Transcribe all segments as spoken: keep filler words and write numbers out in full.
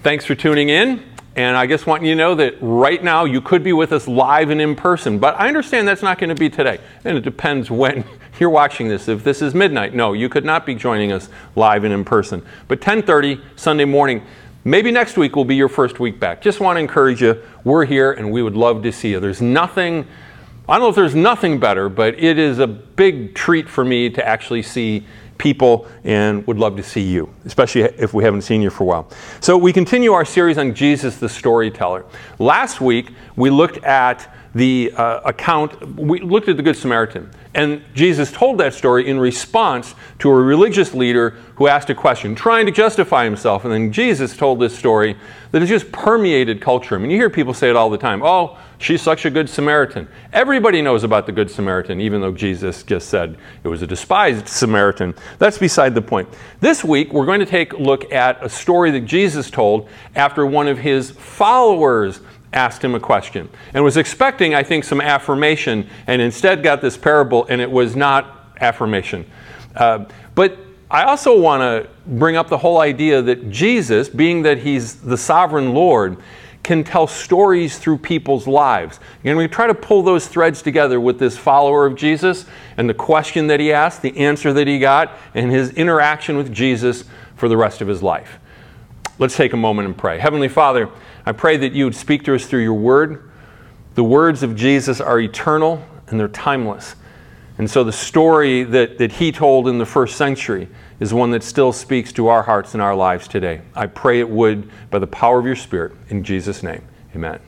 Thanks for tuning in. And I just want you to know that right now you could be with us live and in person, but I understand that's not going to be today. And it depends when you're watching this. If this is midnight, no, you could not be joining us live and in person. But ten thirty Sunday morning, maybe next week will be your first week back. Just want to encourage you, we're here and we would love to see you. There's nothing, I don't know if there's nothing better, but it is a big treat for me to actually see people and would love to see you, especially if we haven't seen you for a while. So we continue our series on Jesus the Storyteller. Last week we looked at the uh, account, we looked at the Good Samaritan, and Jesus told that story in response to a religious leader who asked a question, trying to justify himself, and then Jesus told this story that has just permeated culture. I mean, you hear people say it all the time, oh, she's such a good Samaritan. Everybody knows about the Good Samaritan, even though Jesus just said it was a despised Samaritan. That's beside the point. This week, we're going to take a look at a story that Jesus told after one of his followers asked him a question and was expecting, I think, some affirmation, and instead got this parable, and it was not affirmation. Uh, but I also want to bring up the whole idea that Jesus, being that he's the sovereign Lord, can tell stories through people's lives. And we try to pull those threads together with this follower of Jesus and the question that he asked, the answer that he got, and his interaction with Jesus for the rest of his life. Let's take a moment and pray. Heavenly Father, I pray that you would speak to us through your word. The words of Jesus are eternal and they're timeless. And so the story that, that he told in the first century is one that still speaks to our hearts and our lives today. I pray it would by the power of your Spirit. In Jesus' name, amen.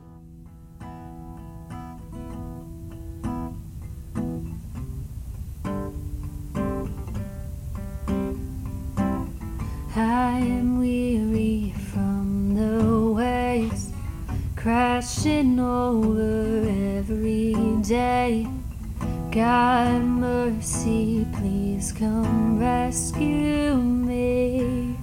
I am weary from the waves crashing over every day. God, mercy, please come rescue me.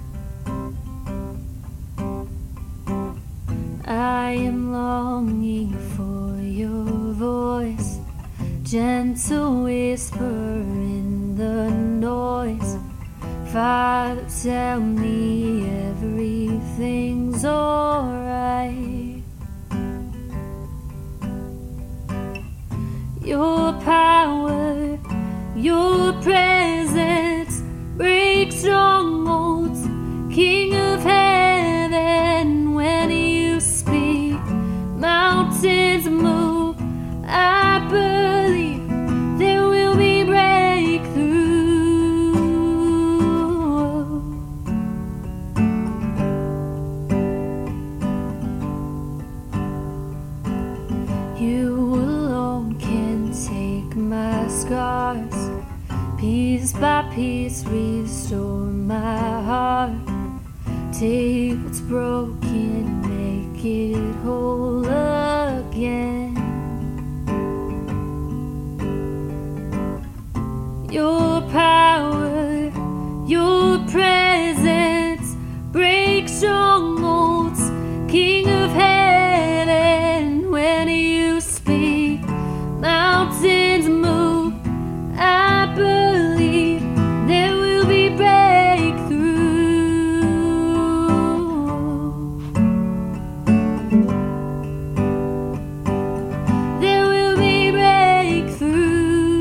I am longing for your voice, gentle whisper in the noise. Father, tell me everything's alright. Your power, your presence breaks strongholds. King of heaven, when you speak, mountains move. I believe there will be breakthrough. You alone can take my scars, piece by piece restore my heart. Take what's broken, make it whole again. Your power, your presence breaks strongholds. King of heaven, when you speak, mountains move. I believe there will be breakthrough. There will be breakthrough.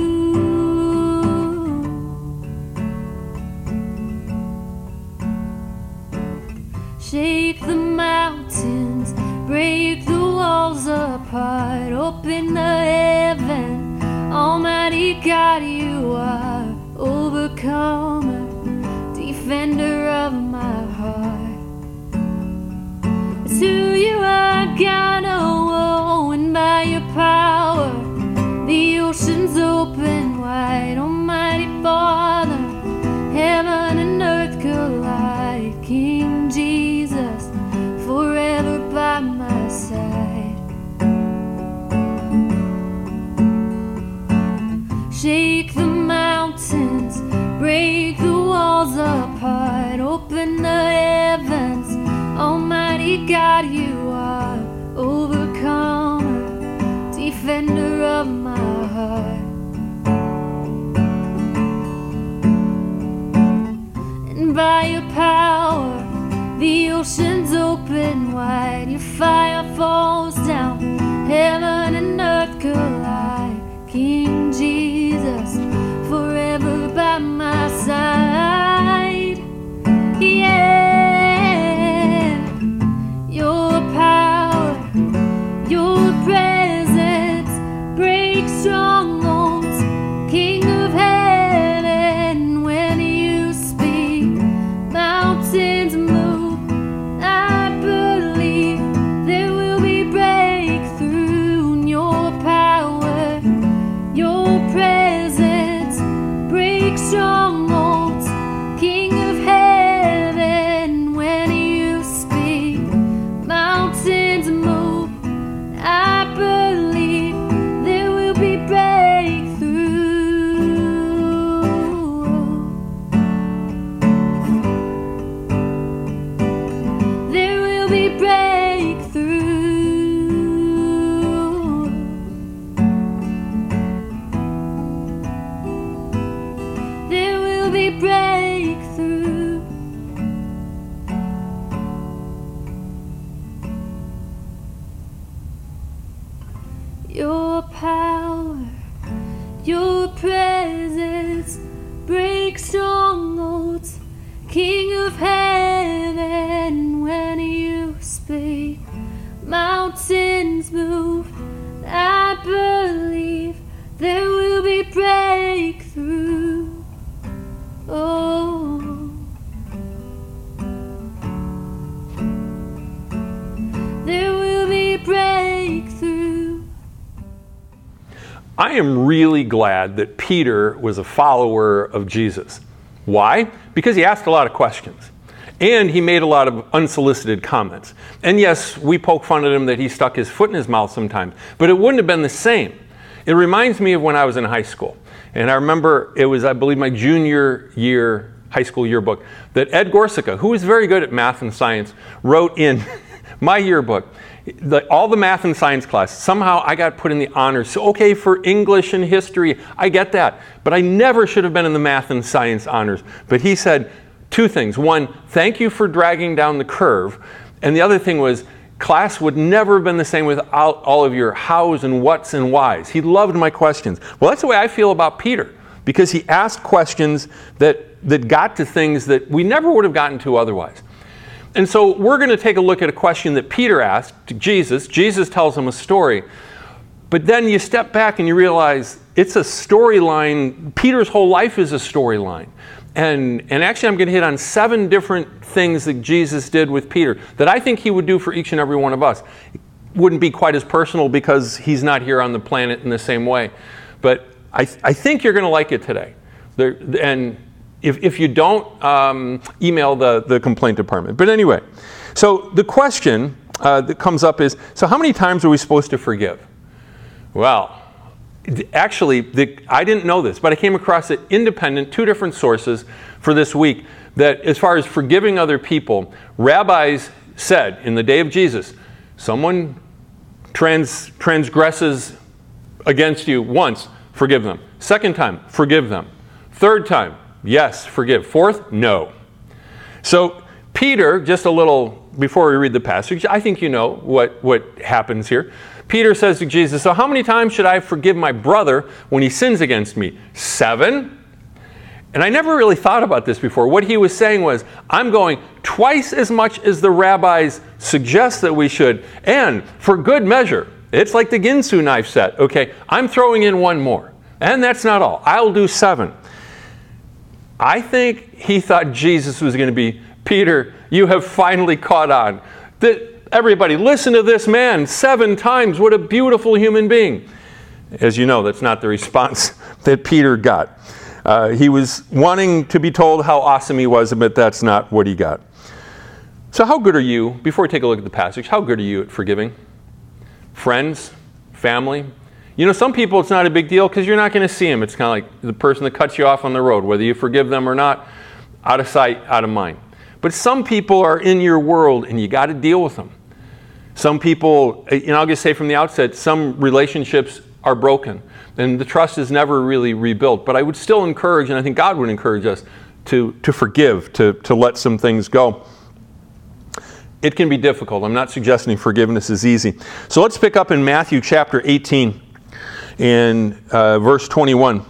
Shake the mountains, break the walls apart, open the heaven. Almighty God, you are overcomer, defender of my heart. It's who you are, God, oh, oh, and by your power the oceans open wide. Almighty Father, heaven and earth collide. King Jesus, forever by my side. Shake the mountains, break the walls apart, open the heavens. Almighty God, you are overcomer, defender of my heart. And by your power The oceans open wide, your fire falls down, heaven and earth collide. King Jesus, forever by my side. Yeah, your power, your presence breaks strongholds. King of heaven, when you speak, mountains move. I believe there will be breakthrough in your power. Your presence breaks strongholds. King of heaven, when you speak, mountains move. I believe there will be breakthrough. There will be breakthrough. There will be breakthrough. Your power, your presence breaks strongholds. King of heaven, when you speak, mountains move. I believe there will be breakthrough. Oh, there will be breakthrough. I am really glad that Peter was a follower of Jesus. Why? Because he asked a lot of questions. And he made a lot of unsolicited comments. And yes, we poke fun at him that he stuck his foot in his mouth sometimes, but it wouldn't have been the same. It reminds me of when I was in high school. And I remember it was, I believe, my junior year high school yearbook that Ed Gorsica, who was very good at math and science, wrote in my yearbook. The, all the math and science class, somehow I got put in the honors. So, okay, for English and history, I get that. But I never should have been in the math and science honors. But he said two things. One, thank you for dragging down the curve. And the other thing was, class would never have been the same without all of your hows and whats and whys. He loved my questions. Well, that's the way I feel about Peter, because he asked questions that, that got to things that we never would have gotten to otherwise. And so we're going to take a look at a question that Peter asked to Jesus. Jesus tells him a story. But then you step back and you realize it's a storyline. Peter's whole life is a storyline. And, and actually I'm going to hit on seven different things that Jesus did with Peter that I think he would do for each and every one of us. It wouldn't be quite as personal because he's not here on the planet in the same way. But I, th- I think you're going to like it today. There, and If, if you don't, um, email the, the complaint department. But anyway, so the question uh, that comes up is, so how many times are we supposed to forgive? Well, actually, the, I didn't know this, but I came across it independent, two different sources for this week, that as far as forgiving other people, rabbis said in the day of Jesus, someone trans, transgresses against you once, forgive them. Second time, forgive them. Third time, yes, forgive. Fourth, no. So Peter, just a little, before we read the passage, I think you know what, what happens here. Peter says to Jesus, so how many times should I forgive my brother when he sins against me? Seven? And I never really thought about this before. What he was saying was, I'm going twice as much as the rabbis suggest that we should, and for good measure. It's like the Ginsu knife set, okay? I'm throwing in one more. And that's not all. I'll do seven. I think he thought Jesus was going to be, Peter, you have finally caught on. That everybody, listen to this man, seven times, what a beautiful human being. As you know, that's not the response that Peter got. Uh, he was wanting to be told how awesome he was, but that's not what he got. So how good are you, before we take a look at the passage, how good are you at forgiving? Friends, family? You know, some people it's not a big deal because you're not going to see them. It's kind of like the person that cuts you off on the road, whether you forgive them or not, out of sight, out of mind. But some people are in your world and you got to deal with them. Some people, and I'll just say from the outset, some relationships are broken and the trust is never really rebuilt. But I would still encourage, and I think God would encourage us to, to forgive, to, to let some things go. it can be difficult. I'm not suggesting forgiveness is easy. So let's pick up in Matthew chapter eighteen and uh, verse twenty-one.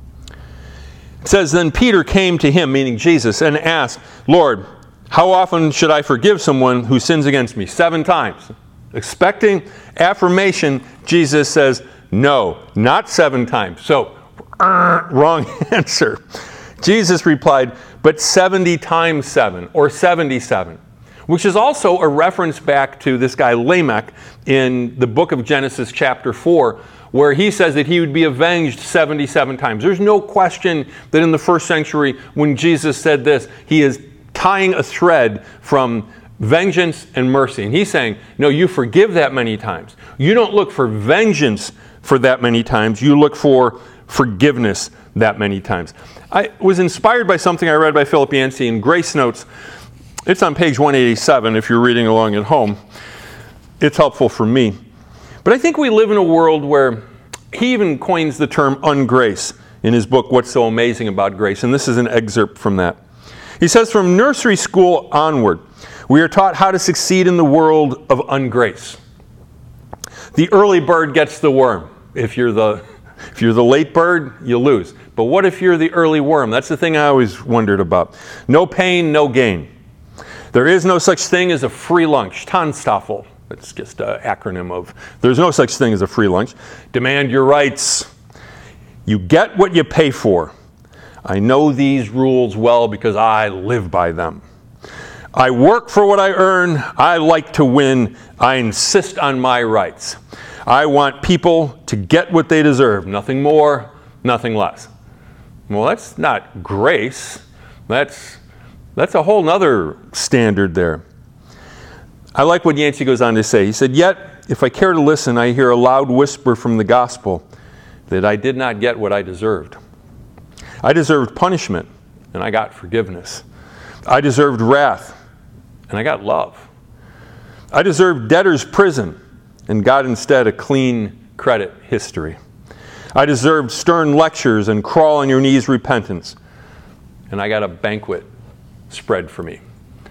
It says, "Then Peter came to him," meaning Jesus, "and asked, 'Lord, how often should I forgive someone who sins against me?' Seven times." Expecting affirmation, Jesus says, "No, not seven times." So, uh, wrong answer. Jesus replied, "But seventy times seven, or seventy-seven. Which is also a reference back to this guy Lamech in the book of Genesis chapter four, where he says that he would be avenged seventy-seven times. There's no question that in the first century, when Jesus said this, he is tying a thread from vengeance and mercy. And he's saying, no, you forgive that many times. You don't look for vengeance for that many times. You look for forgiveness that many times. I was inspired by something I read by Philip Yancey in Grace Notes. It's on page one eighty-seven if you're reading along at home. It's helpful for me. But I think we live in a world where he even coins the term ungrace in his book, What's So Amazing About Grace? And this is an excerpt from that. He says, "From nursery school onward, we are taught how to succeed in the world of ungrace. The early bird gets the worm. If you're the, if you're the late bird, you lose. But what if you're the early worm? That's the thing I always wondered about. No pain, no gain. There is no such thing as a free lunch. Tannstaffel. It's just an acronym of, there's no such thing as a free lunch. Demand your rights. You get what you pay for. I know these rules well because I live by them. I work for what I earn. I like to win. I insist on my rights. I want people to get what they deserve. Nothing more, nothing less." Well, that's not grace. That's That's a whole nother standard there. I like what Yancey goes on to say. He said, "Yet, if I care to listen, I hear a loud whisper from the gospel that I did not get what I deserved. I deserved punishment, and I got forgiveness. I deserved wrath, and I got love. I deserved debtor's prison, and got instead a clean credit history. I deserved stern lectures and crawl on your knees repentance, and I got a banquet spread for me."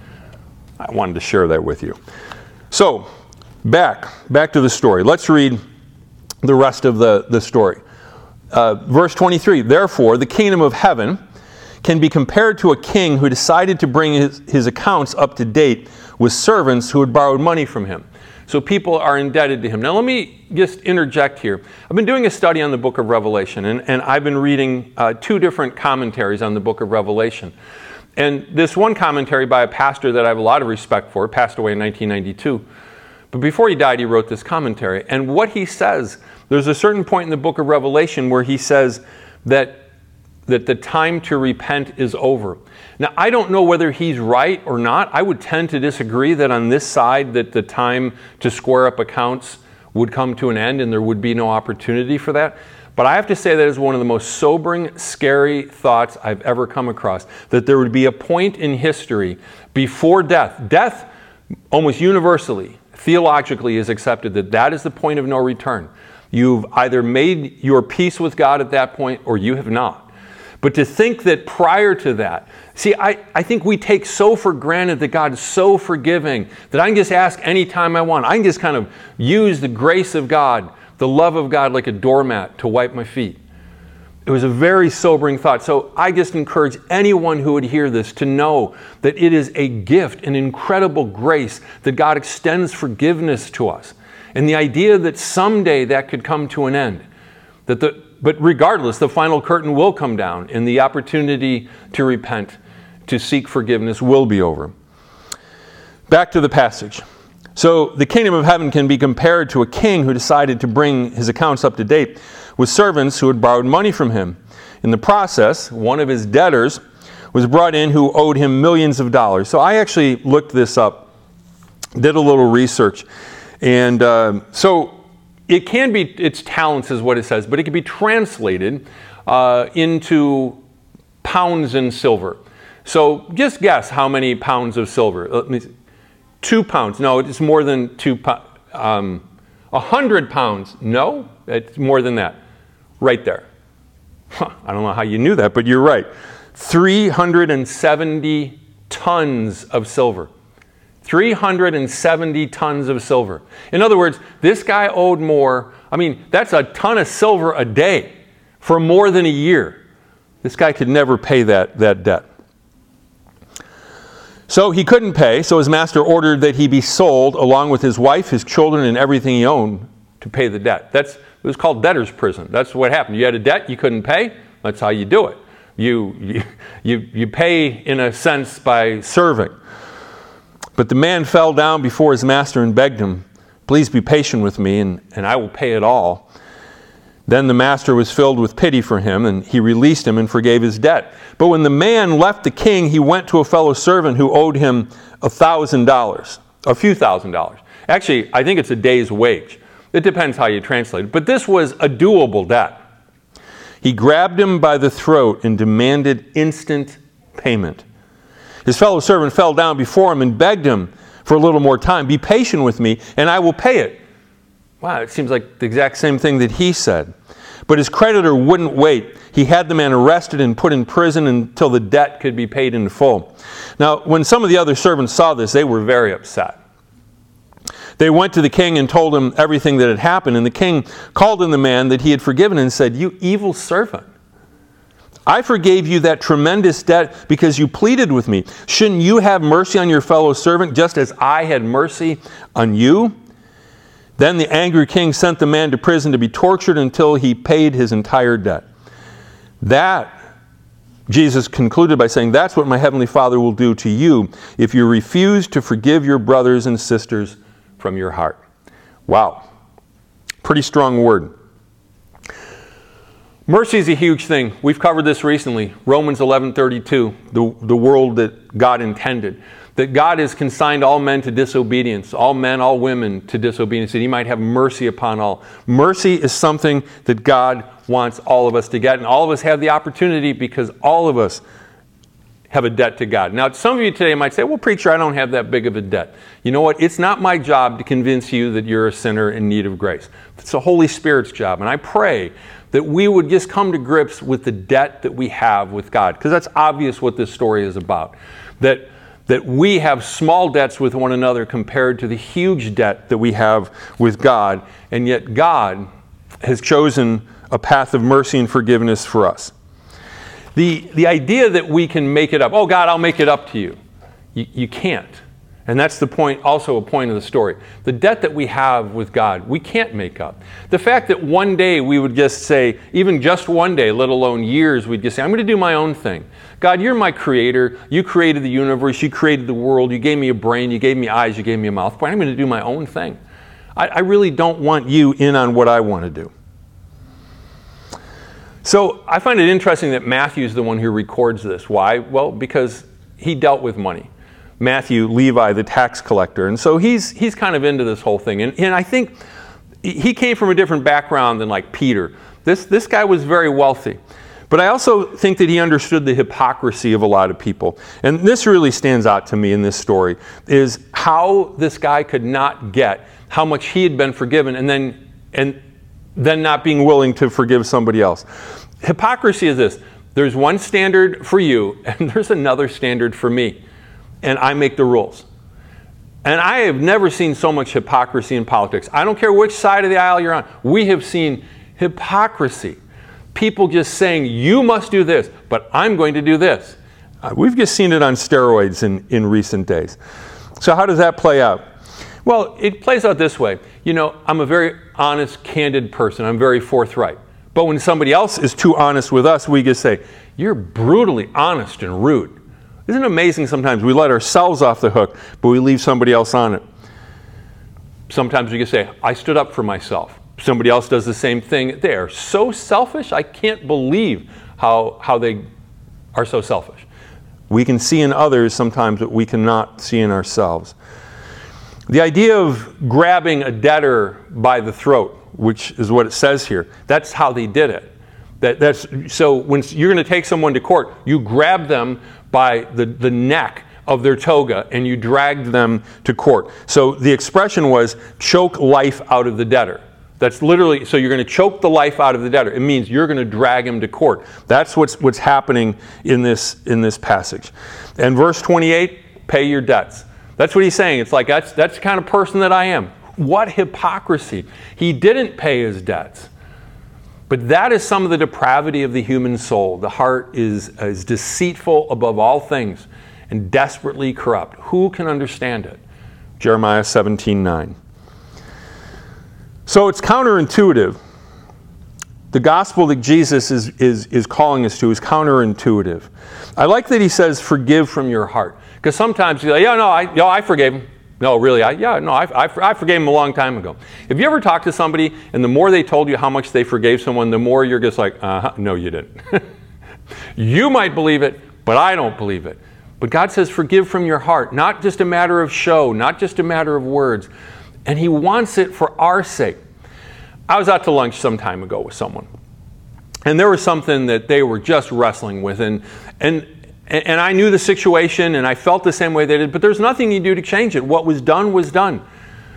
I wanted to share that with you. So, back, back to the story. Let's read the rest of the, the story. Uh, verse twenty-three, "Therefore, the kingdom of heaven can be compared to a king who decided to bring his, his accounts up to date with servants who had borrowed money from him." So people are indebted to him. Now let me just interject here. I've been doing a study on the book of Revelation, and, and I've been reading uh, two different commentaries on the book of Revelation. And this one commentary by a pastor that I have a lot of respect for, passed away in nineteen ninety-two. But before he died, he wrote this commentary. And what he says, there's a certain point in the book of Revelation where he says that, that the time to repent is over. Now, I don't know whether he's right or not. I would tend to disagree that on this side that the time to square up accounts would come to an end and there would be no opportunity for that. But I have to say that is one of the most sobering, scary thoughts I've ever come across, that there would be a point in history before death. Death, almost universally, theologically, is accepted that that is the point of no return. You've either made your peace with God at that point or you have not. But to think that prior to that, see, I, I think we take so for granted that God is so forgiving that I can just ask anytime I want. I can just kind of use the grace of God, the love of God like a doormat to wipe my feet. It was a very sobering thought. So I just encourage anyone who would hear this to know that it is a gift, an incredible grace that God extends forgiveness to us. And the idea that someday that could come to an end. That the, but regardless, the final curtain will come down and the opportunity to repent, to seek forgiveness will be over. Back to the passage. So the kingdom of heaven can be compared to a king who decided to bring his accounts up to date with servants who had borrowed money from him. In the process, one of his debtors was brought in who owed him millions of dollars. So I actually looked this up, did a little research. And uh, so it can be, its talents is what it says, but it can be translated uh, into pounds and silver. So just guess how many pounds of silver. Let me see. Two pounds. No, it's more than two pounds. Um, a hundred pounds. No, it's more than that. Right there. Huh, I don't know how you knew that, but you're right. three hundred seventy tons of silver. three hundred seventy tons of silver. In other words, this guy owed more. I mean, that's a ton of silver a day for more than a year. This guy could never pay that, that debt. So he couldn't pay, so his master ordered that he be sold along with his wife, his children, and everything he owned to pay the debt. That's, it was called debtor's prison. That's what happened. You had a debt, you couldn't pay. That's how you do it. You, you, you, you pay, in a sense, by serving. But the man fell down before his master and begged him, "Please be patient with me, and, and I will pay it all." Then the master was filled with pity for him, and he released him and forgave his debt. But when the man left the king, he went to a fellow servant who owed him a thousand dollars, a few thousand dollars. Actually, I think it's a day's wage. It depends how you translate it. But this was a doable debt. He grabbed him by the throat and demanded instant payment. His fellow servant fell down before him and begged him for a little more time. "Be patient with me, and I will pay it." Wow, it seems like the exact same thing that he said. But his creditor wouldn't wait. He had the man arrested and put in prison until the debt could be paid in full. Now, when some of the other servants saw this, they were very upset. They went to the king and told him everything that had happened. And the king called in the man that he had forgiven and said, "You evil servant, I forgave you that tremendous debt because you pleaded with me. Shouldn't you have mercy on your fellow servant just as I had mercy on you?" Then the angry king sent the man to prison to be tortured until he paid his entire debt. That, Jesus concluded by saying, "That's what my heavenly Father will do to you if you refuse to forgive your brothers and sisters from your heart." Wow. Pretty strong word. Mercy is a huge thing. We've covered this recently. Romans eleven thirty-two, the, the world that God intended. That God has consigned all men to disobedience, all men, all women to disobedience, that he might have mercy upon all. Mercy is something that God wants all of us to get, and all of us have the opportunity because all of us have a debt to God. Now, some of you today might say, "Well, preacher, I don't have that big of a debt." You know what? It's not my job to convince you that you're a sinner in need of grace. It's the Holy Spirit's job, and I pray that we would just come to grips with the debt that we have with God, because that's obvious what this story is about. That that we have small debts with one another compared to the huge debt that we have with God, and yet God has chosen a path of mercy and forgiveness for us. The, the idea that we can make it up, "Oh God, I'll make it up to you," you, you can't. And that's the point, also a point of the story. The debt that we have with God, we can't make up. The fact that one day we would just say, even just one day, let alone years, we'd just say, "I'm going to do my own thing. God, you're my creator. You created the universe. You created the world. You gave me a brain. You gave me eyes. You gave me a mouth. But I'm going to do my own thing. I, I really don't want you in on what I want to do." So I find it interesting that Matthew's the one who records this. Why? Well, because he dealt with money. Matthew, Levi, the tax collector. And so he's he's kind of into this whole thing. And, and I think he came from a different background than like Peter. This, this guy was very wealthy. But I also think that he understood the hypocrisy of a lot of people. And this really stands out to me in this story, is how this guy could not get how much he had been forgiven and then, and then not being willing to forgive somebody else. Hypocrisy is this: there's one standard for you and there's another standard for me. And I make the rules. And I have never seen so much hypocrisy in politics. I don't care which side of the aisle you're on. We have seen hypocrisy. People just saying, "You must do this, but I'm going to do this." Uh, we've just seen it on steroids in, in recent days. So how does that play out? Well, it plays out this way. You know, I'm a very honest, candid person. I'm very forthright. But when somebody else is too honest with us, we just say, "You're brutally honest and rude." Isn't it amazing sometimes we let ourselves off the hook, but we leave somebody else on it? Sometimes we can say, "I stood up for myself." Somebody else does the same thing. They are so selfish. I can't believe how, how they are so selfish. We can see in others sometimes what we cannot see in ourselves. The idea of grabbing a debtor by the throat, which is what it says here, that's how they did it. That, that's, so when you're going to take someone to court, you grab them by the, the neck of their toga and you dragged them to court. So the expression was, "choke life out of the debtor." That's literally, so you're going to choke the life out of the debtor. It means you're going to drag him to court. That's what's, what's happening in this, in this passage. And verse twenty-eight, pay your debts. That's what he's saying. It's like, that's, that's the kind of person that I am. What hypocrisy. He didn't pay his debts. But that is some of the depravity of the human soul. The heart is, is deceitful above all things and desperately corrupt. Who can understand it? Jeremiah seventeen nine. So it's counterintuitive. The gospel that Jesus is, is, is calling us to is counterintuitive. I like that he says, forgive from your heart. Because sometimes you're like, yeah, no, I, no, I forgave him. No, really, I, yeah, no, I, I, I forgave him a long time ago. Have you ever talked to somebody and the more they told you how much they forgave someone, the more you're just like, uh-huh, no, you didn't. You might believe it, but I don't believe it. But God says forgive from your heart, not just a matter of show, not just a matter of words. And he wants it for our sake. I was out to lunch some time ago with someone. And there was something that they were just wrestling with. And, and, and I knew the situation and I felt the same way they did. But there's nothing you do to change it. What was done was done.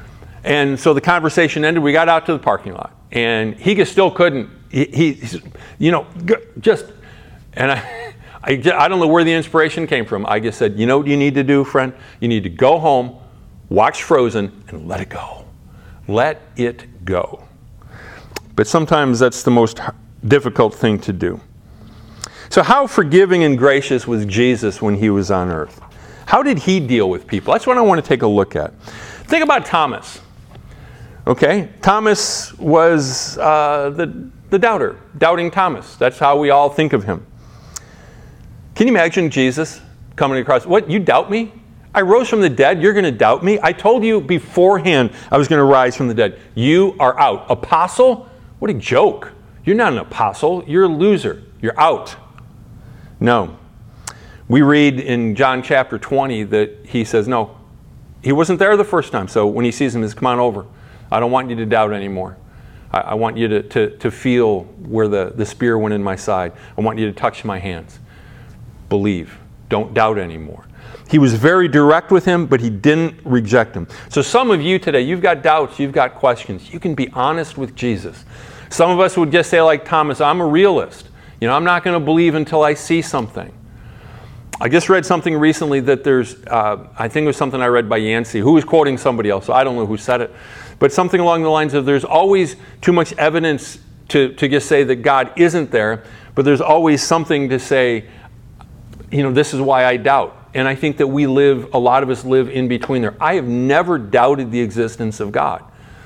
And so the conversation ended. We got out to the parking lot. And he still couldn't, he, he you know, just, and I, I, I don't know where the inspiration came from. I just said, you know what you need to do, friend? You need to go home, watch Frozen, and let it go. Let it go. But sometimes that's the most difficult thing to do. So how forgiving and gracious was Jesus when he was on earth? How did he deal with people? That's what I want to take a look at. Think about Thomas. Okay, Thomas was uh, the, the doubter, doubting Thomas. That's how we all think of him. Can you imagine Jesus coming across, what, you doubt me? I rose from the dead, you're going to doubt me? I told you beforehand I was going to rise from the dead. You are out. Apostle? What a joke. You're not an apostle. You're a loser. You're out. No. We read in John chapter twenty that he says, no, he wasn't there the first time. So when he sees him, he says, come on over. I don't want you to doubt anymore. I, I want you to, to, to feel where the, the spear went in my side. I want you to touch my hands. Believe. Don't doubt anymore. He was very direct with him, but he didn't reject him. So some of you today, you've got doubts, you've got questions. You can be honest with Jesus. Some of us would just say like Thomas, I'm a realist. You know, I'm not going to believe until I see something. I just read something recently that there's, uh, I think it was something I read by Yancey, who was quoting somebody else, so I don't know who said it, but something along the lines of there's always too much evidence to, to just say that God isn't there, but there's always something to say, you know, this is why I doubt. And I think that we live, a lot of us live in between there. I have never doubted the existence of God.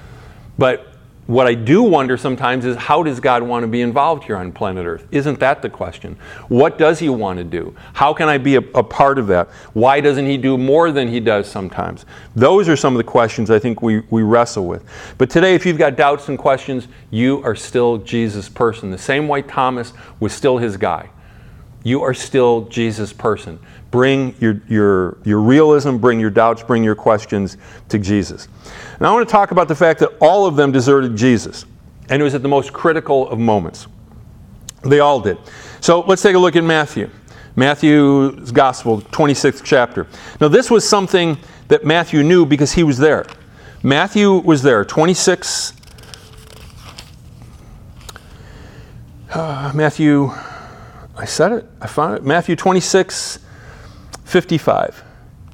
But what I do wonder sometimes is, how does God want to be involved here on planet Earth? Isn't that the question? What does he want to do? How can I be a, a part of that? Why doesn't he do more than he does sometimes? Those are some of the questions I think we, we wrestle with. But today, if you've got doubts and questions, you are still Jesus' person. The same way Thomas was still his guy. You are still Jesus' person. Bring your, your, your realism, bring your doubts, bring your questions to Jesus. Now I want to talk about the fact that all of them deserted Jesus. And it was at the most critical of moments. They all did. So let's take a look at Matthew. Matthew's Gospel, twenty-sixth chapter. Now this was something that Matthew knew because he was there. Matthew was there, twenty-six. Uh, Matthew, I said it, I found it. Matthew twenty-six, fifty-five.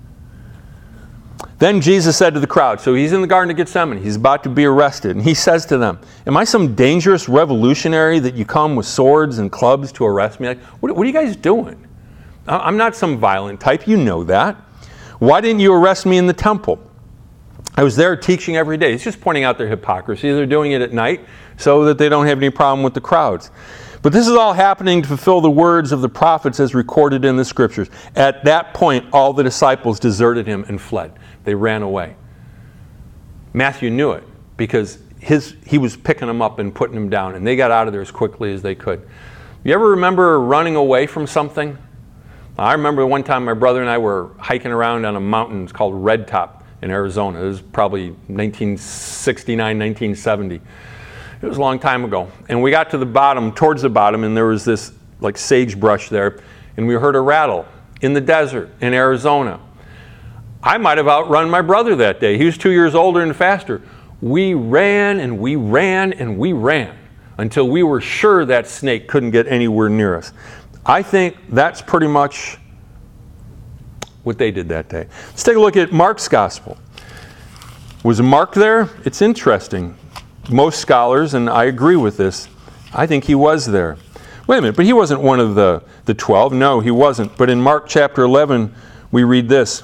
Then Jesus said to the crowd, so he's in the Garden of Gethsemane, he's about to be arrested, and he says to them, am I some dangerous revolutionary that you come with swords and clubs to arrest me? Like, what, what are you guys doing? I'm not some violent type, you know that. Why didn't you arrest me in the temple? I was there teaching every day. He's just pointing out their hypocrisy. They're doing it at night so that they don't have any problem with the crowds. But this is all happening to fulfill the words of the prophets as recorded in the scriptures. At that point, all the disciples deserted him and fled. They ran away. Matthew knew it because his, he was picking them up and putting them down, and they got out of there as quickly as they could. You ever remember running away from something? I remember one time my brother and I were hiking around on a mountain. It's called Red Top in Arizona. It was probably nineteen sixty-nine, nineteen seventy. It was a long time ago. And we got to the bottom, towards the bottom, and there was this like sagebrush there, and we heard a rattle in the desert in Arizona. I might have outrun my brother that day. He was two years older and faster. We ran and we ran and we ran until we were sure that snake couldn't get anywhere near us. I think that's pretty much what they did that day. Let's take a look at Mark's gospel. Was Mark there? It's interesting. Most scholars, and I agree with this, I think he was there. Wait a minute, but he wasn't one of the, the twelve. No, he wasn't. But in Mark chapter eleven, we read this.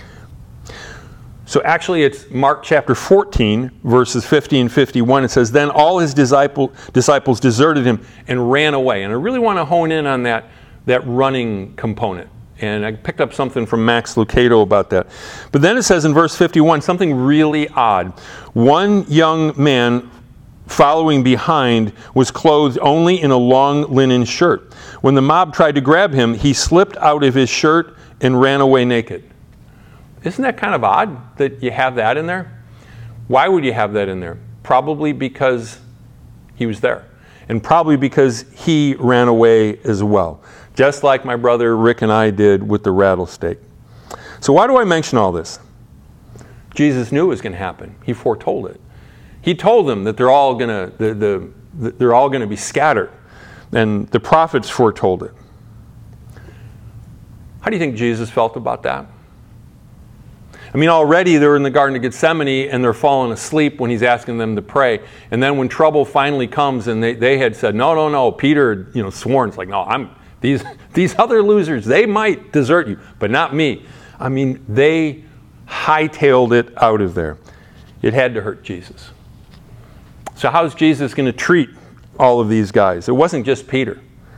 So actually it's Mark chapter fourteen, verses fifty and fifty-one. It says, then all his disciple, disciples deserted him and ran away. And I really want to hone in on that, that running component. And I picked up something from Max Lucado about that. But then it says in verse fifty-one, something really odd. One young man following behind was clothed only in a long linen shirt. When the mob tried to grab him, he slipped out of his shirt and ran away naked. Isn't that kind of odd that you have that in there? Why would you have that in there? Probably because he was there. And probably because he ran away as well. Just like my brother Rick and I did with the rattlesnake. So why do I mention all this? Jesus knew it was going to happen. He foretold it. He told them that they're all going to the, the, the, they're all going to be scattered. And the prophets foretold it. How do you think Jesus felt about that? I mean, already they're in the Garden of Gethsemane and they're falling asleep when he's asking them to pray. And then when trouble finally comes and they, they had said, no, no, no, Peter, you know, sworn, it's like, no, I'm these these other losers, they might desert you, but not me. I mean, they hightailed it out of there. It had to hurt Jesus. So how's Jesus going to treat all of these guys? It wasn't just Peter.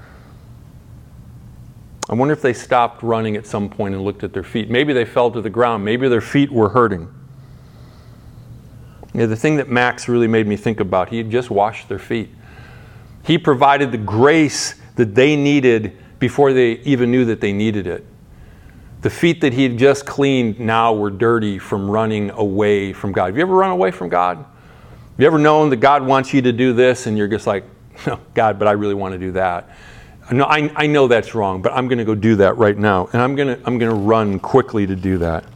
I wonder if they stopped running at some point and looked at their feet. Maybe they fell to the ground. Maybe their feet were hurting. You know, the thing that Max really made me think about, he had just washed their feet. He provided the grace that they needed before they even knew that they needed it. The feet that he had just cleaned now were dirty from running away from God. Have you ever run away from God? Have you ever known that God wants you to do this and you're just like, no, God, but I really want to do that. No, I, I know that's wrong, but I'm going to go do that right now. And I'm going to I'm going to run quickly to do that.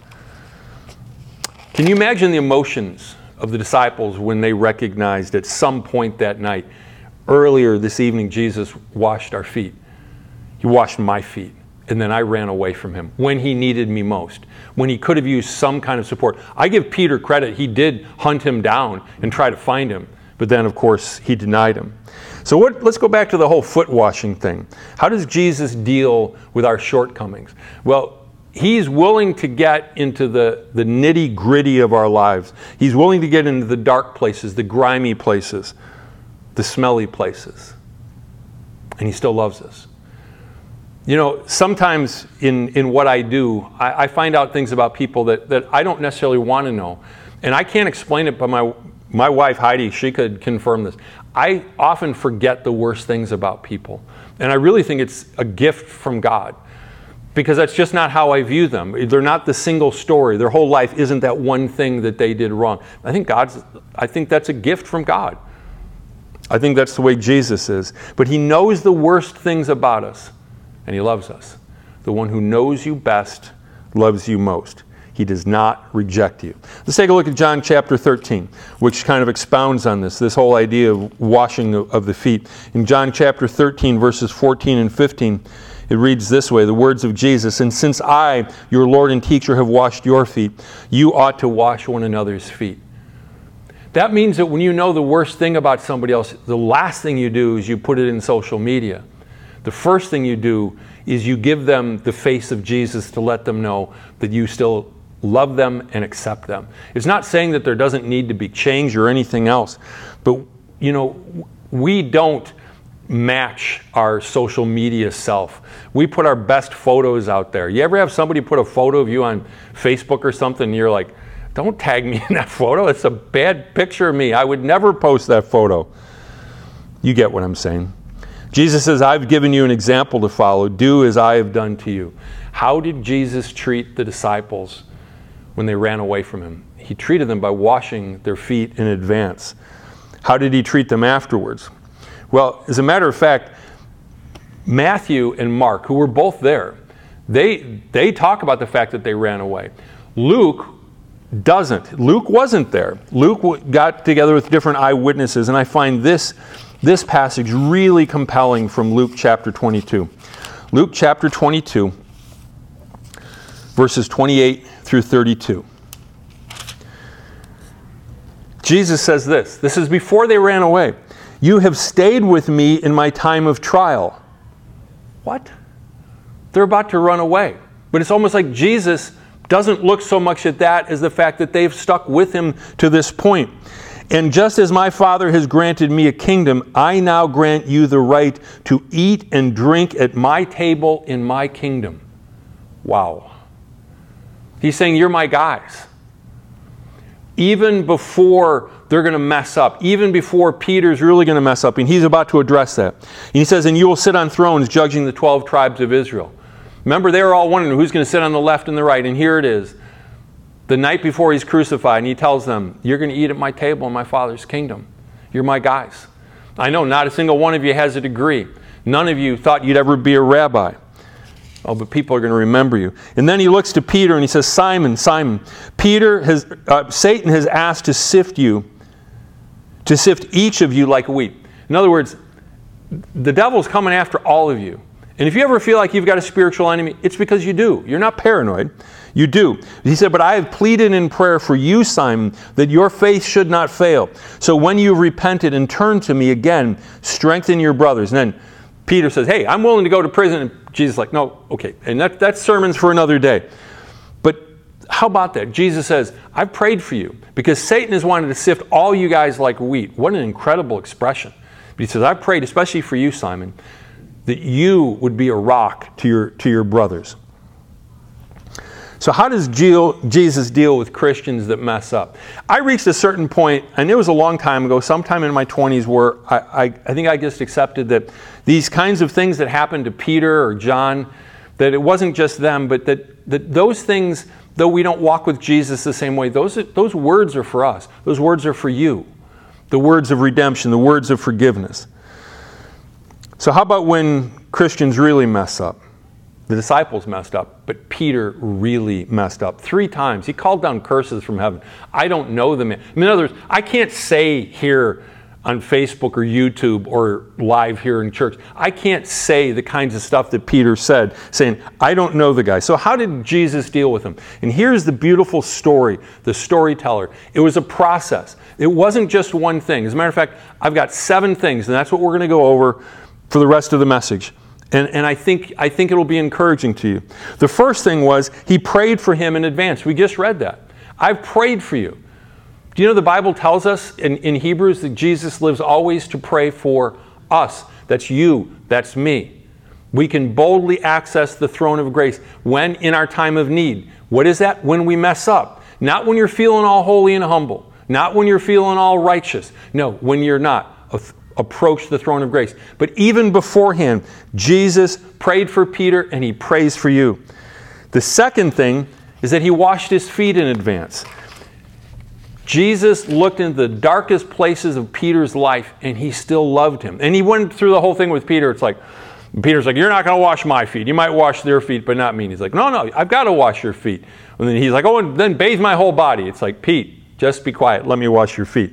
Can you imagine the emotions of the disciples when they recognized at some point that night, earlier this evening, Jesus washed our feet. He washed my feet. And then I ran away from him when he needed me most, when he could have used some kind of support. I give Peter credit. He did hunt him down and try to find him. But then, of course, he denied him. So what, let's go back to the whole foot washing thing. How does Jesus deal with our shortcomings? Well, he's willing to get into the, the nitty gritty of our lives. He's willing to get into the dark places, the grimy places, the smelly places. And he still loves us. You know, sometimes in, in what I do, I, I find out things about people that, that I don't necessarily want to know. And I can't explain it, but my, my wife, Heidi, she could confirm this. I often forget the worst things about people. And I really think it's a gift from God. Because that's just not how I view them. They're not the single story. Their whole life isn't that one thing that they did wrong. I think God's, I think that's a gift from God. I think that's the way Jesus is. But he knows the worst things about us. And he loves us. The one who knows you best loves you most. He does not reject you. Let's take a look at John chapter thirteen, which kind of expounds on this, this whole idea of washing of the feet. In John chapter thirteen, verses fourteen and fifteen, it reads this way, the words of Jesus, "And since I, your Lord and teacher, have washed your feet, you ought to wash one another's feet." That means that when you know the worst thing about somebody else, the last thing you do is you put it in social media. The first thing you do is you give them the face of Jesus to let them know that you still love them and accept them. It's not saying that there doesn't need to be change or anything else, but you know, we don't match our social media self. We put our best photos out there. You ever have somebody put a photo of you on Facebook or something and you're like, don't tag me in that photo. It's a bad picture of me. I would never post that photo. You get what I'm saying. Jesus says, I've given you an example to follow. Do as I have done to you. How did Jesus treat the disciples when they ran away from him? He treated them by washing their feet in advance. How did he treat them afterwards? Well, as a matter of fact, Matthew and Mark, who were both there, they, they talk about the fact that they ran away. Luke doesn't. Luke wasn't there. Luke got together with different eyewitnesses, and I find this This passage really compelling from Luke chapter twenty-two. Luke chapter twenty-two, verses twenty-eight through thirty-two. Jesus says this. This is before they ran away. You have stayed with me in my time of trial. What? They're about to run away. But it's almost like Jesus doesn't look so much at that as the fact that they've stuck with him to this point. And just as my Father has granted me a kingdom, I now grant you the right to eat and drink at my table in my kingdom. Wow. He's saying, you're my guys. Even before they're going to mess up, even before Peter's really going to mess up, and he's about to address that. And he says, and you will sit on thrones judging the twelve tribes of Israel. Remember, they were all wondering who's going to sit on the left and the right, and here it is. The night before he's crucified, and he tells them, you're going to eat at my table in my Father's kingdom. You're my guys. I know not a single one of you has a degree. None of you thought you'd ever be a rabbi. Oh, but people are going to remember you. And then he looks to Peter and he says, Simon, Simon, Peter has, uh, Satan has asked to sift you, to sift each of you like wheat. In other words, the devil's coming after all of you. And if you ever feel like you've got a spiritual enemy, it's because you do. You're not paranoid. You do. He said, but I have pleaded in prayer for you, Simon, that your faith should not fail. So when you repented and turned to me again, strengthen your brothers. And then Peter says, hey, I'm willing to go to prison. And Jesus is like, no, okay. And that, that's sermons for another day. But how about that? Jesus says, I've prayed for you because Satan has wanted to sift all you guys like wheat. What an incredible expression. But he says, I've prayed especially for you, Simon, that you would be a rock to your, to your brothers. So how does Jesus deal with Christians that mess up? I reached a certain point, and it was a long time ago, sometime in my twenties, where I, I, I think I just accepted that these kinds of things that happened to Peter or John, that it wasn't just them, but that, that those things, though we don't walk with Jesus the same way, those, those words are for us. Those words are for you. The words of redemption, the words of forgiveness. So how about when Christians really mess up? The disciples messed up, but Peter really messed up. Three times. He called down curses from heaven. I don't know the man. In other words, I can't say here on Facebook or YouTube or live here in church, I can't say the kinds of stuff that Peter said, saying, I don't know the guy. So how did Jesus deal with him? And here's the beautiful story, the storyteller. It was a process. It wasn't just one thing. As a matter of fact, I've got seven things, and that's what we're going to go over for the rest of the message. And, and I think I think it'll be encouraging to you. The first thing was he prayed for him in advance. We just read that. I've prayed for you. Do you know the Bible tells us in, in Hebrews that Jesus lives always to pray for us? That's you. That's me. We can boldly access the throne of grace when in our time of need. What is that? When we mess up. Not when you're feeling all holy and humble. Not when you're feeling all righteous. No, when you're not. Approach the throne of grace. But even beforehand, Jesus prayed for Peter and he prays for you. The second thing is that he washed his feet in advance. Jesus looked into the darkest places of Peter's life and he still loved him. And he went through the whole thing with Peter. It's like, Peter's like, you're not going to wash my feet. You might wash their feet, but not me. And he's like, no, no, I've got to wash your feet. And then he's like, oh, and then bathe my whole body. It's like, Pete, just be quiet. Let me wash your feet.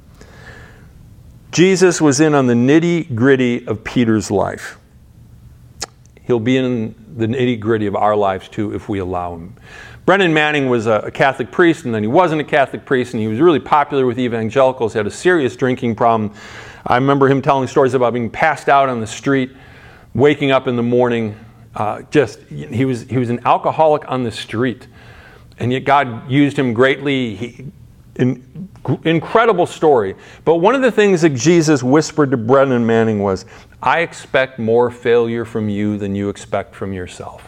Jesus was in on the nitty-gritty of Peter's life. He'll be in the nitty-gritty of our lives too if we allow him. Brennan Manning was a Catholic priest, and then he wasn't a Catholic priest, and he was really popular with evangelicals. He had a serious drinking problem. I remember him telling stories about being passed out on the street, waking up in the morning. Uh, just he was he was an alcoholic on the street, and yet God used him greatly. He, In, incredible story. But one of the things that Jesus whispered to Brennan Manning was, I expect more failure from you than you expect from yourself.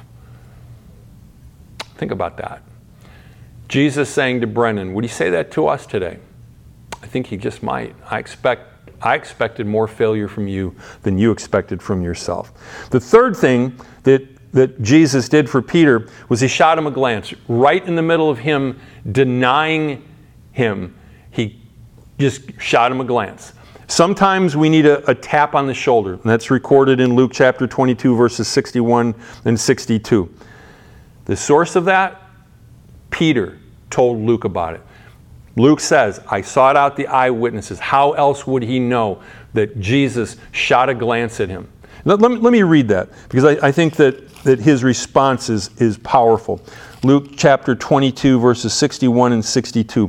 Think about that. Jesus saying to Brennan, would he say that to us today? I think he just might. I expect I expected more failure from you than you expected from yourself. The third thing that that Jesus did for Peter was he shot him a glance right in the middle of him denying him. He just shot him a glance. Sometimes we need a, a tap on the shoulder. And that's recorded in Luke chapter twenty-two, verses sixty-one and sixty-two. The source of that, Peter told Luke about it. Luke says, I sought out the eyewitnesses. How else would he know that Jesus shot a glance at him? Let, let, me, let me read that, because I, I think that, that his response is, is powerful. Luke chapter twenty-two, verses sixty-one and sixty-two.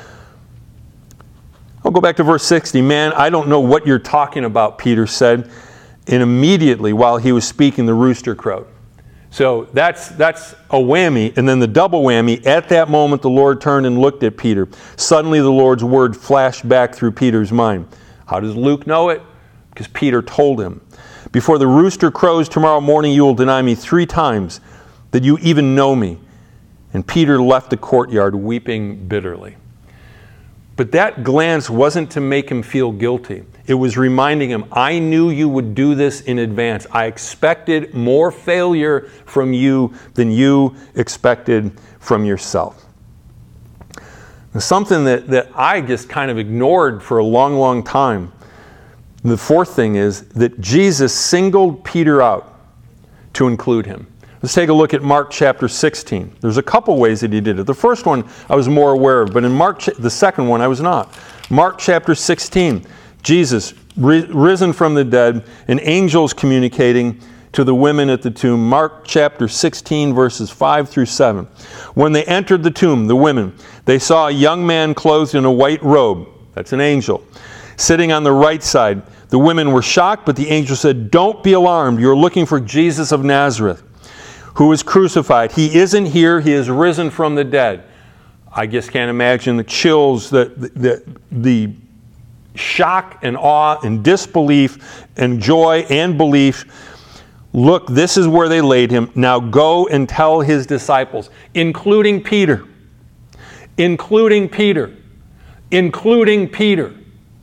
I'll go back to verse sixty. Man, I don't know what you're talking about, Peter said. And immediately while he was speaking, the rooster crowed. So that's that's a whammy. And then the double whammy, at that moment the Lord turned and looked at Peter. Suddenly the Lord's word flashed back through Peter's mind. How does Luke know it? Because Peter told him. Before the rooster crows tomorrow morning, you will deny me three times that you even know me. And Peter left the courtyard weeping bitterly. But that glance wasn't to make him feel guilty. It was reminding him, I knew you would do this in advance. I expected more failure from you than you expected from yourself. Now, something that, that I just kind of ignored for a long, long time. The fourth thing is that Jesus singled Peter out to include him. Let's take a look at Mark chapter sixteen. There's a couple ways that he did it. The first one I was more aware of, but in Mark, the second one I was not. Mark chapter sixteen, Jesus risen from the dead and angels communicating to the women at the tomb. Mark chapter sixteen, verses five through seven. When they entered the tomb, the women, they saw a young man clothed in a white robe. That's an angel. Sitting on the right side. The women were shocked, but the angel said, don't be alarmed. You're looking for Jesus of Nazareth, who was crucified. He isn't here. He is risen from the dead. I just can't imagine the chills, the, the, the shock and awe and disbelief and joy and belief. Look, this is where they laid him. Now go and tell his disciples, including Peter, including Peter, including Peter,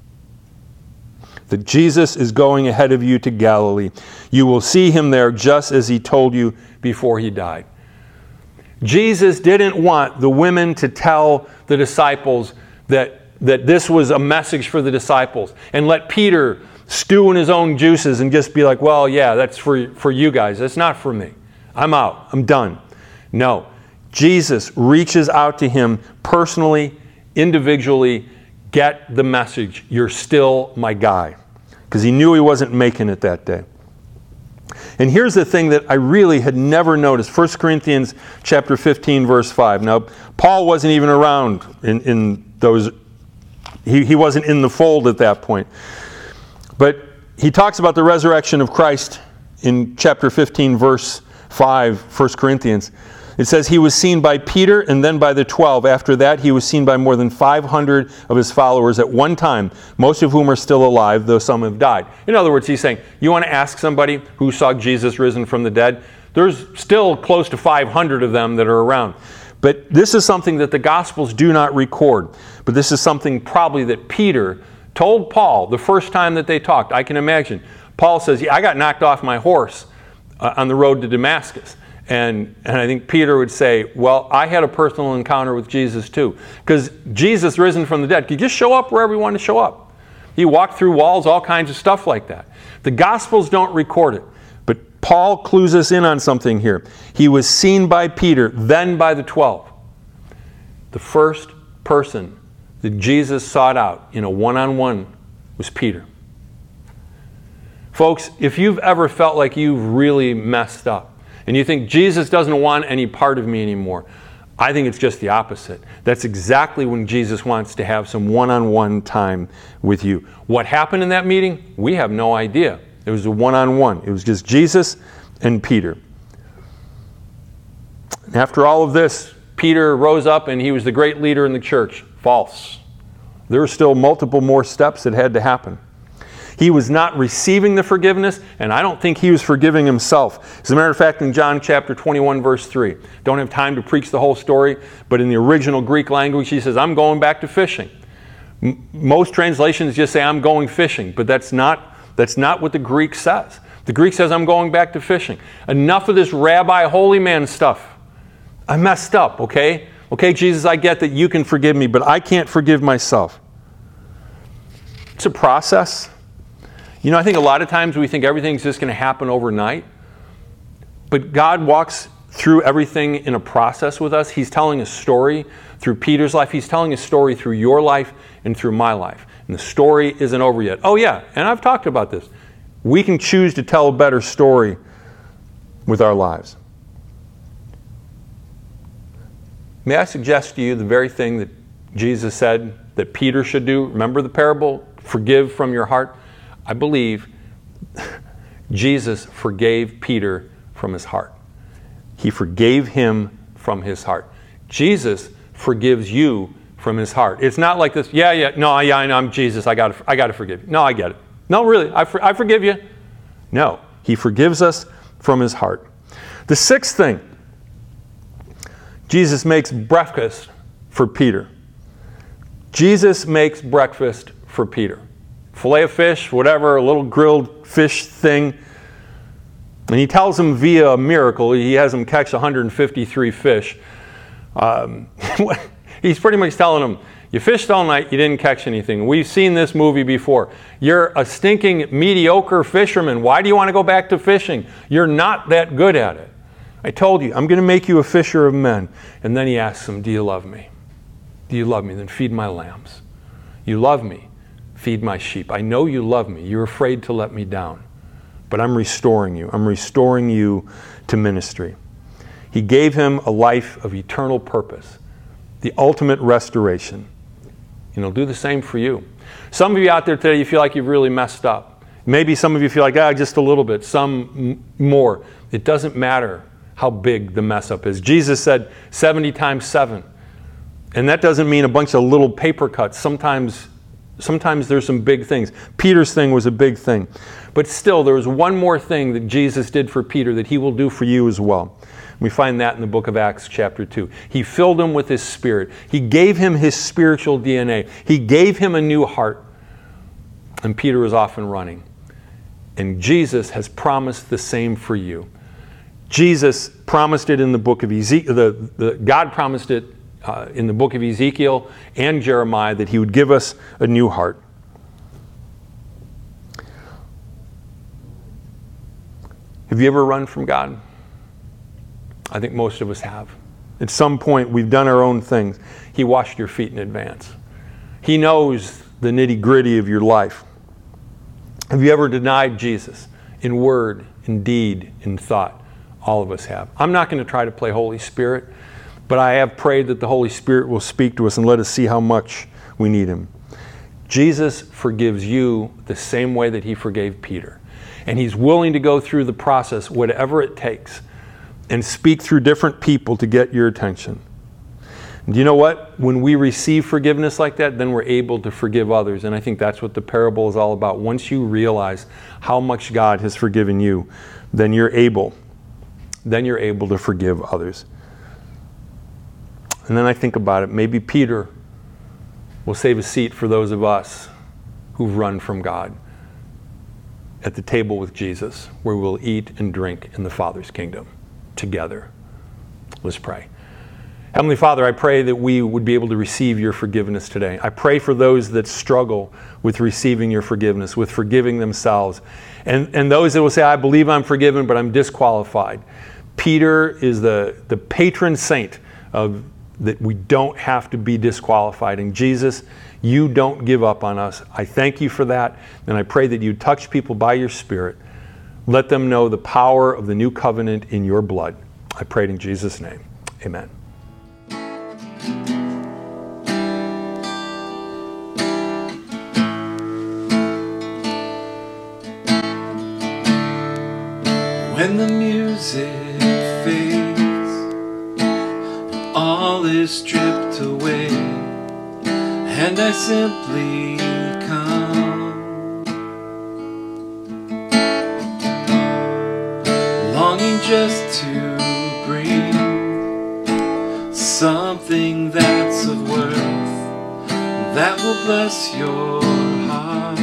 that Jesus is going ahead of you to Galilee. You will see him there just as he told you before he died. Jesus didn't want the women to tell the disciples that, that this was a message for the disciples and let Peter stew in his own juices and just be like, well, yeah, that's for, for you guys. That's not for me. I'm out. I'm done. No. Jesus reaches out to him personally, individually. Get the message. You're still my guy. Because he knew he wasn't making it that day. And here's the thing that I really had never noticed. First Corinthians chapter fifteen, verse five. Now, Paul wasn't even around in, in those, he, he wasn't in the fold at that point. But he talks about the resurrection of Christ in chapter fifteen, verse five, First Corinthians. It says he was seen by Peter and then by the twelve. After that, he was seen by more than five hundred of his followers at one time, most of whom are still alive, though some have died. In other words, he's saying, you want to ask somebody who saw Jesus risen from the dead? There's still close to five hundred of them that are around. But this is something that the Gospels do not record. But this is something probably that Peter told Paul the first time that they talked. I can imagine. Paul says, yeah, I got knocked off my horse uh, on the road to Damascus. And, and I think Peter would say, well, I had a personal encounter with Jesus too. Because Jesus risen from the dead could just show up wherever he wanted to show up. He walked through walls, all kinds of stuff like that. The Gospels don't record it. But Paul clues us in on something here. He was seen by Peter, then by the twelve. The first person that Jesus sought out in a one-on-one was Peter. Folks, if you've ever felt like you've really messed up, and you think Jesus doesn't want any part of me anymore, I think it's just the opposite. That's exactly when Jesus wants to have some one-on-one time with you. What happened in that meeting? We have no idea. It was a one-on-one. It was just Jesus and Peter. After all of this, Peter rose up and he was the great leader in the church. False. There were still multiple more steps that had to happen. He was not receiving the forgiveness, and I don't think he was forgiving himself. As a matter of fact, in John chapter twenty-one, verse three, don't have time to preach the whole story, but in the original Greek language, he says, I'm going back to fishing. M- most translations just say, I'm going fishing, but that's not, that's not what the Greek says. The Greek says, I'm going back to fishing. Enough of this rabbi, holy man stuff. I messed up, okay? Okay, Jesus, I get that you can forgive me, but I can't forgive myself. It's a process. You know, I think a lot of times we think everything's just going to happen overnight. But God walks through everything in a process with us. He's telling a story through Peter's life. He's telling a story through your life and through my life. And the story isn't over yet. Oh yeah, and I've talked about this. We can choose to tell a better story with our lives. May I suggest to you the very thing that Jesus said that Peter should do? Remember the parable? Forgive from your heart. I believe Jesus forgave Peter from his heart. He forgave him from his heart. Jesus forgives you from his heart. It's not like this, yeah, yeah, no, yeah, I know, I'm Jesus, I got I got to forgive you. No, I get it. No, really, I, for, I forgive you. No, he forgives us from his heart. The sixth thing, Jesus makes breakfast for Peter. Jesus makes breakfast for Peter. Filet of fish, whatever, a little grilled fish thing. And he tells him via a miracle, he has him catch one hundred fifty-three fish. Um, he's pretty much telling him, you fished all night, you didn't catch anything. We've seen this movie before. You're a stinking, mediocre fisherman. Why do you want to go back to fishing? You're not that good at it. I told you, I'm going to make you a fisher of men. And then he asks him, do you love me? Do you love me? Then feed my lambs. You love me? Feed my sheep. I know you love me. You're afraid to let me down. But I'm restoring you. I'm restoring you to ministry. He gave him a life of eternal purpose, the ultimate restoration. And he'll do the same for you. Some of you out there today, you feel like you've really messed up. Maybe some of you feel like, ah, just a little bit, some m- more. It doesn't matter how big the mess up is. Jesus said seventy times seven. And that doesn't mean a bunch of little paper cuts. Sometimes, sometimes there's some big things. Peter's thing was a big thing. But still, there was one more thing that Jesus did for Peter that he will do for you as well. We find that in the book of Acts chapter two. He filled him with his spirit. He gave him his spiritual D N A. He gave him a new heart. And Peter was off and running. And Jesus has promised the same for you. Jesus promised it in the book of Ezekiel. The, the, God promised it uh, in the book of Ezekiel and Jeremiah that he would give us a new heart. Have you ever run from God? I think most of us have. At some point, we've done our own things. He washed your feet in advance. He knows the nitty-gritty of your life. Have you ever denied Jesus in word, in deed, in thought? All of us have. I'm not going to try to play Holy Spirit, but I have prayed that the Holy Spirit will speak to us and let us see how much we need him. Jesus forgives you the same way that he forgave Peter. And he's willing to go through the process, whatever it takes, and speak through different people to get your attention. And you know what? When we receive forgiveness like that, then we're able to forgive others. And I think that's what the parable is all about. Once you realize how much God has forgiven you, then you're able, then you're able to forgive others. And then I think about it, maybe Peter will save a seat for those of us who've run from God at the table with Jesus, where we'll eat and drink in the Father's kingdom together. Let's pray. Heavenly Father, I pray that we would be able to receive your forgiveness today. I pray for those that struggle with receiving your forgiveness, with forgiving themselves, and, and those that will say, I believe I'm forgiven, but I'm disqualified. Peter is the, the patron saint of that we don't have to be disqualified. And Jesus, you don't give up on us. I thank you for that, and I pray that you touch people by your Spirit. Let them know the power of the new covenant in your blood. I pray in Jesus' name. Amen. When the music fades, all is stripped away, and I simply come, longing just to bring something that's of worth, that will bless your heart.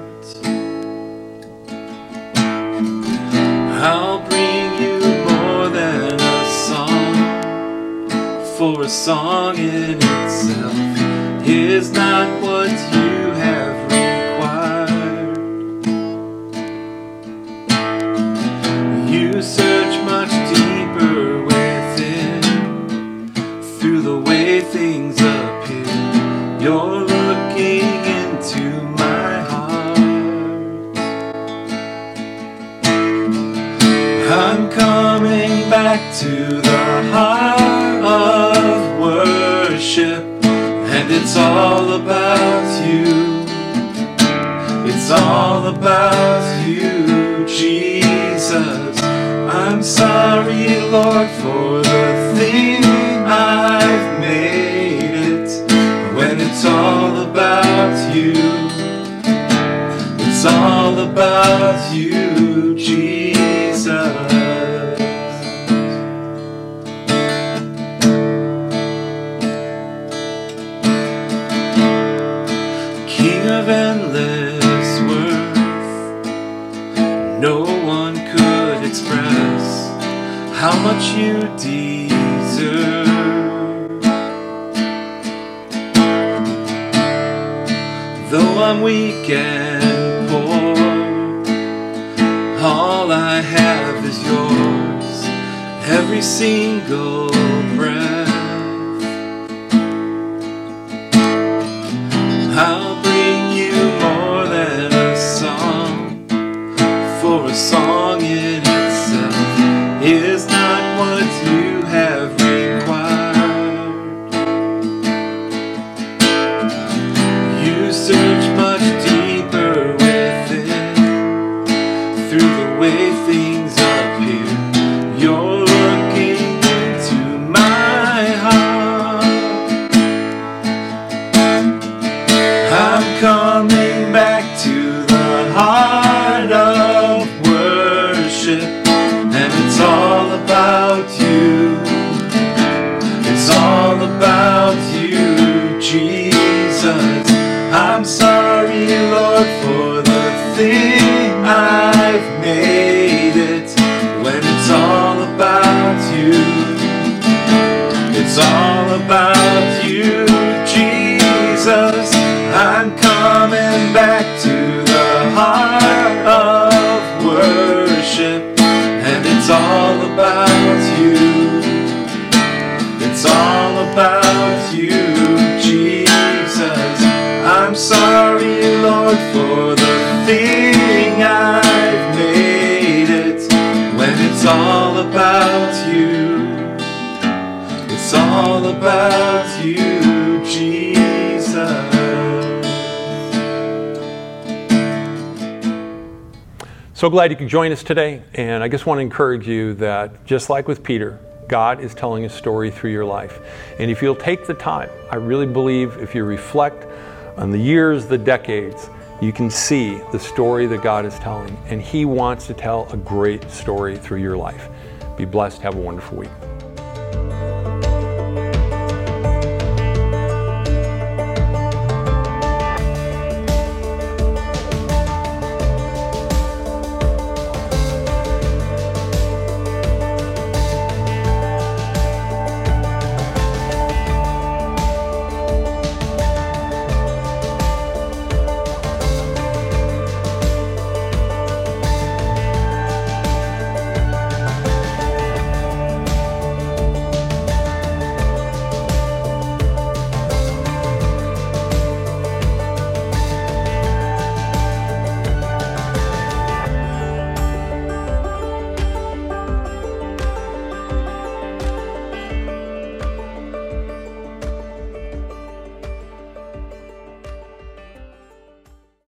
I'll bring you more than a song, for a song in itself is not what you have required. You search much deeper within, through the way things appear. You're looking into my heart. I'm coming back to the heart of worship. it's all about you. It's all about you, Jesus. I'm sorry, Lord, for the thing I've made it. When it's all about you, it's all about you, Jesus. King of endless worth, no one could express how much you deserve. Though I'm weak and poor, all I have is yours, every single breath. I'll bring you more than a song, for a song in itself is not what you have required. You search much deeper within, through the way things appear. You're looking into my heart. I'm coming back to the heart of worship, and it's all about you. It's all about you, Jesus. I'm sorry, Lord, for the thing I've made it. When it's all about you, it's all about you, Jesus. I'm coming back to the heart of worship, and it's all about you. It's all about you, Jesus. I'm sorry, Lord, for the thing I've made it. When it's all about you, it's all about you, Jesus. So glad you could join us today, and I just want to encourage you that just like with Peter, God is telling a story through your life. And if you'll take the time, I really believe if you reflect on the years, the decades, you can see the story that God is telling, and He wants to tell a great story through your life. Be blessed. Have a wonderful week.